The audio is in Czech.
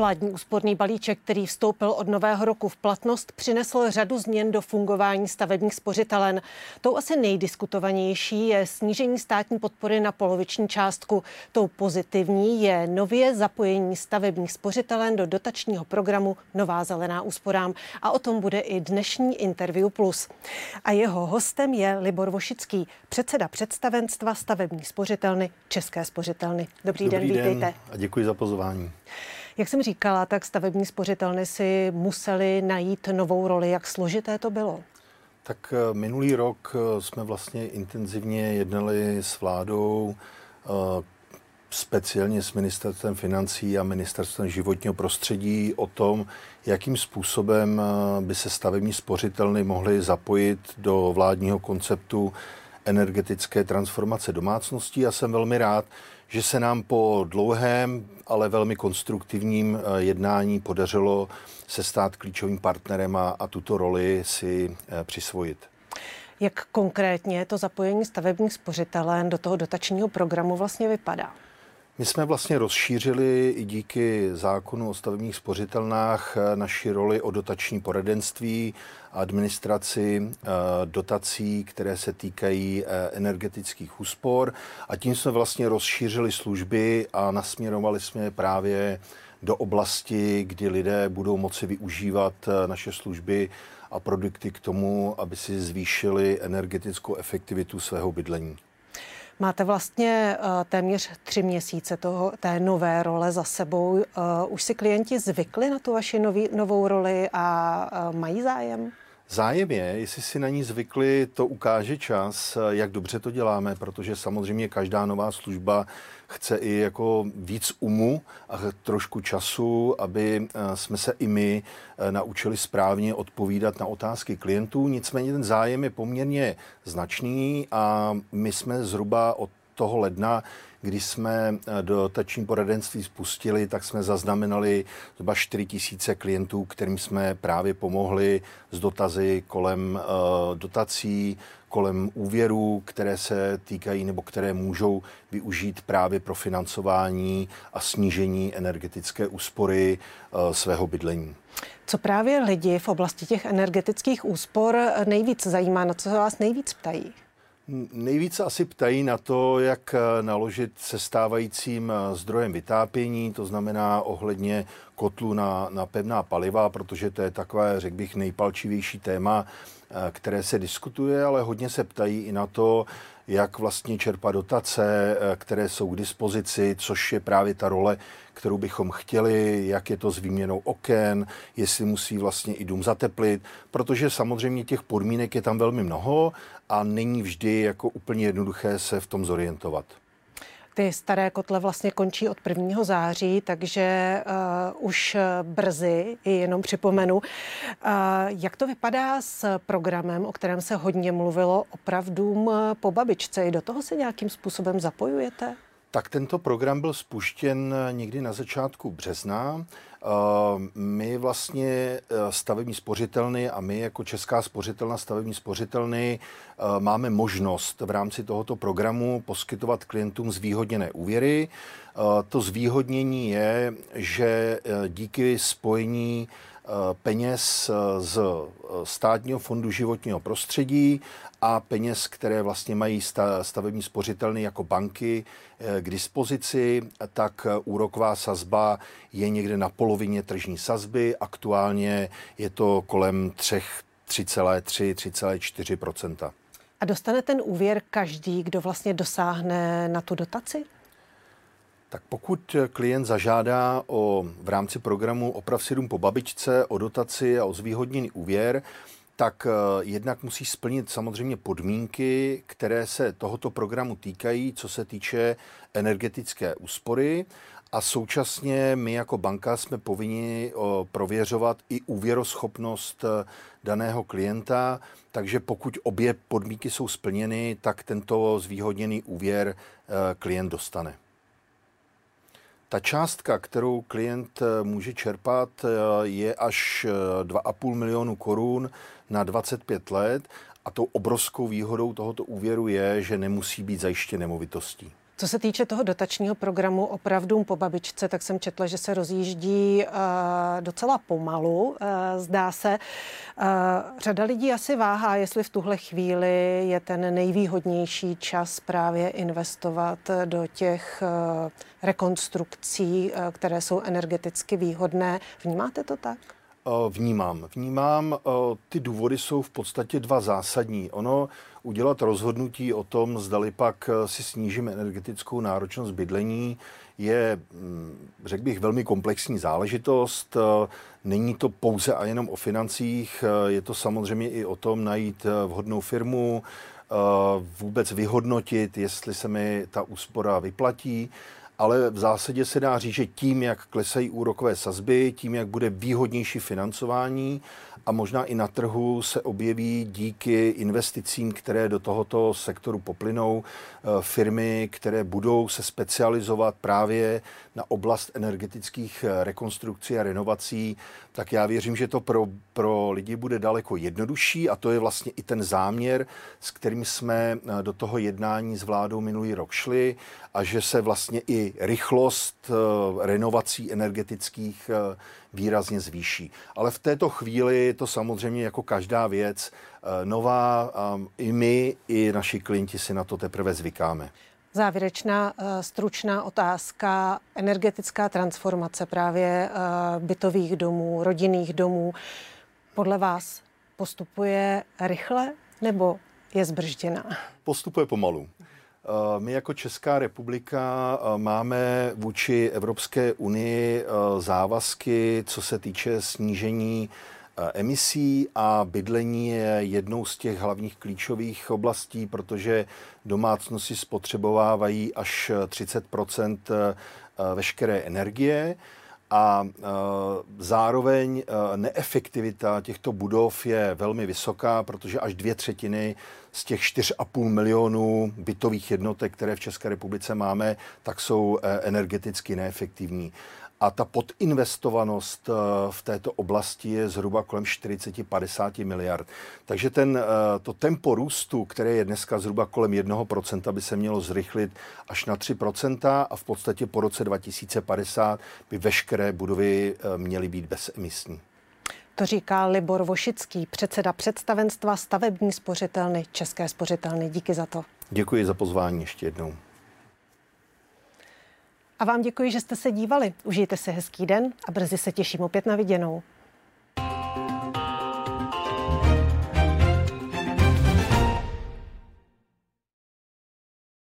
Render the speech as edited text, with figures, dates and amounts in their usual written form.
Vládní úsporný balíček, který vstoupil od nového roku v platnost, přinesl řadu změn do fungování stavebních spořitelen. Tou asi nejdiskutovanější je snížení státní podpory na poloviční částku. Tou pozitivní je nově zapojení stavebních spořitelen do dotačního programu Nová zelená úsporám. A o tom bude i dnešní Interview Plus. A jeho hostem je Libor Vošický, předseda představenstva stavební spořitelny České spořitelny. Dobrý den, vítejte. A děkuji za pozvání. Jak jsem říkala, tak stavební spořitelny si museli najít novou roli. Jak složité to bylo? Tak minulý rok jsme vlastně intenzivně jednali s vládou, speciálně s ministerstvem financí a ministerstvem životního prostředí o tom, jakým způsobem by se stavební spořitelny mohly zapojit do vládního konceptu energetické transformace domácností. A jsem velmi rád, že se nám po dlouhém, ale velmi konstruktivním jednání podařilo se stát klíčovým partnerem a tuto roli si přisvojit. Jak konkrétně to zapojení stavebních spořitelen do toho dotačního programu vlastně vypadá? My jsme vlastně rozšířili i díky zákonu o stavebních spořitelnách naši roli o dotační poradenství a administraci dotací, které se týkají energetických úspor, a tím jsme vlastně rozšířili služby a nasměrovali jsme právě do oblasti, kdy lidé budou moci využívat naše služby a produkty k tomu, aby si zvýšili energetickou efektivitu svého bydlení. Máte vlastně téměř 3 měsíce té nové role za sebou. Už si klienti zvykli na tu vaši novou roli a mají zájem? Zájem je, jestli si na ní zvykli, to ukáže čas, jak dobře to děláme, protože samozřejmě každá nová služba chce i jako víc umu a trošku času, aby jsme se i my naučili správně odpovídat na otázky klientů. Nicméně ten zájem je poměrně značný a my jsme zhruba od toho ledna, když jsme dotační poradenství spustili, tak jsme zaznamenali zhruba 4 000 klientů, kterým jsme právě pomohli s dotazy kolem dotací, kolem úvěrů, které se týkají nebo které můžou využít právě pro financování a snížení energetické úspory svého bydlení. Co právě lidi v oblasti těch energetických úspor nejvíc zajímá, na co se vás nejvíc ptají? Nejvíce asi ptají na to, jak naložit se stávajícím zdrojem vytápění, to znamená ohledně kotlů na pevná paliva, protože to je takové, řekl bych, nejpalčivější téma, které se diskutuje, ale hodně se ptají i na to, jak vlastně čerpat dotace, které jsou k dispozici, což je právě ta role, kterou bychom chtěli, jak je to s výměnou oken, jestli musí vlastně i dům zateplit, protože samozřejmě těch podmínek je tam velmi mnoho a není vždy jako úplně jednoduché se v tom zorientovat. Ty staré kotle vlastně končí od 1. září, takže už brzy, jenom připomenu. Jak to vypadá s programem, o kterém se hodně mluvilo, Opravdům po babičce? I do toho se nějakým způsobem zapojujete? Tak tento program byl spuštěn někdy na začátku března. My vlastně stavební spořitelny a my jako Česká spořitelna stavební spořitelny máme možnost v rámci tohoto programu poskytovat klientům zvýhodněné úvěry. To zvýhodnění je, že díky spojení peněz z Státního fondu životního prostředí a peněz, které vlastně mají stavební spořitelny jako banky k dispozici, tak úroková sazba je někde na polovině tržní sazby. Aktuálně je to kolem 3,4%. A dostane ten úvěr každý, kdo vlastně dosáhne na tu dotaci? Tak pokud klient zažádá v rámci programu Oprav si dům po babičce o dotaci a o zvýhodněný úvěr, tak jednak musí splnit samozřejmě podmínky, které se tohoto programu týkají, co se týče energetické úspory. A současně my jako banka jsme povinni prověřovat i úvěroschopnost daného klienta, takže pokud obě podmínky jsou splněny, tak tento zvýhodněný úvěr klient dostane. Ta částka, kterou klient může čerpat, je až 2,5 milionu korun na 25 let a tou obrovskou výhodou tohoto úvěru je, že nemusí být zajištěn nemovitostí. Co se týče toho dotačního programu Opravdům po babičce, tak jsem četla, že se rozjíždí docela pomalu, zdá se. Řada lidí asi váhá, jestli v tuhle chvíli je ten nejvýhodnější čas právě investovat do těch rekonstrukcí, které jsou energeticky výhodné. Vnímáte to tak? Vnímám. Ty důvody jsou v podstatě dva zásadní. Ono udělat rozhodnutí o tom, zdali pak si snížíme energetickou náročnost bydlení, je, řekl bych, velmi komplexní záležitost. Není to pouze a jenom o financích, je to samozřejmě i o tom najít vhodnou firmu, vůbec vyhodnotit, jestli se mi ta úspora vyplatí. Ale v zásadě se dá říct, že tím, jak klesají úrokové sazby, tím, jak bude výhodnější financování a možná i na trhu se objeví díky investicím, které do tohoto sektoru poplynou, firmy, které budou se specializovat právě na oblast energetických rekonstrukcí a renovací, tak já věřím, že to pro lidi bude daleko jednodušší a to je vlastně i ten záměr, s kterým jsme do toho jednání s vládou minulý rok šli a že se vlastně i rychlost renovací energetických výrazně zvýší. Ale v této chvíli to samozřejmě jako každá věc nová, i my, i naši klienti si na to teprve zvykáme. Závěrečná stručná otázka. Energetická transformace právě bytových domů, rodinných domů. Podle vás postupuje rychle nebo je zbrzděná? Postupuje pomalu. My jako Česká republika máme vůči Evropské unii závazky, co se týče snížení emisí a bydlení je jednou z těch hlavních klíčových oblastí, protože domácnosti spotřebovávají až 30% veškeré energie a zároveň neefektivita těchto budov je velmi vysoká, protože až 2/3 z těch 4,5 milionů bytových jednotek, které v České republice máme, tak jsou energeticky neefektivní. A ta podinvestovanost v této oblasti je zhruba kolem 40-50 miliard. Takže to tempo růstu, které je dneska zhruba kolem 1%, by se mělo zrychlit až na 3% a v podstatě po roce 2050 by veškeré budovy měly být bezemisní. To říká Libor Vošický, předseda představenstva stavební spořitelny České spořitelny. Díky za to. Děkuji za pozvání ještě jednou. A vám děkuji, že jste se dívali. Užijte si hezký den a brzy se těším opět na viděnou.